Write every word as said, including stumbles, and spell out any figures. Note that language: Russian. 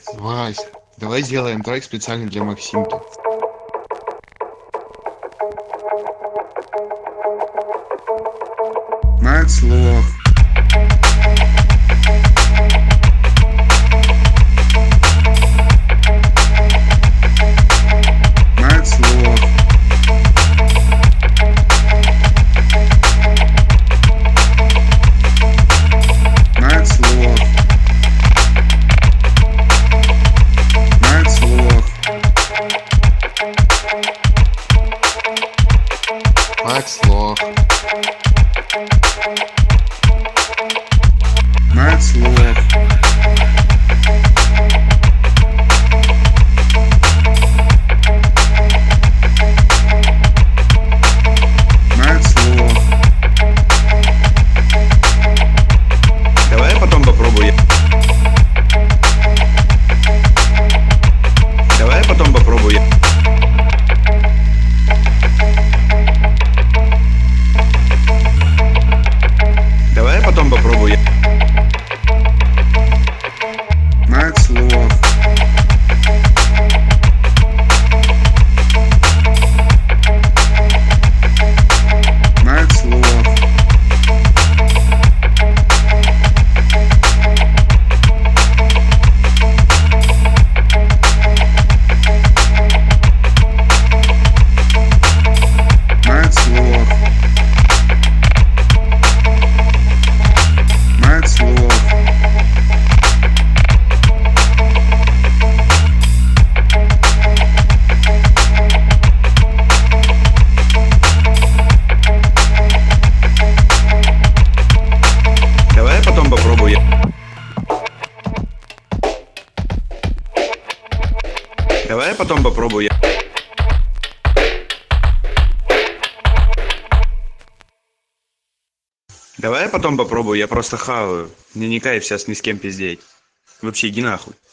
Вась, давай сделаем трек специально для Максимки. Мать слов. Мать слов. Мать слов. Мать слов. Мать слов. Мать слов. Мать слов. Давай я потом попробую. Давай я потом попробую. Давай я потом попробую. Мать слов. Мать слов. Мать слов. Мать слов. Давай я потом попробую. Давай я потом попробую. Давай я потом попробую, я просто хаваю. Мне не кайф сейчас ни с кем пиздеть. Вообще иди нахуй.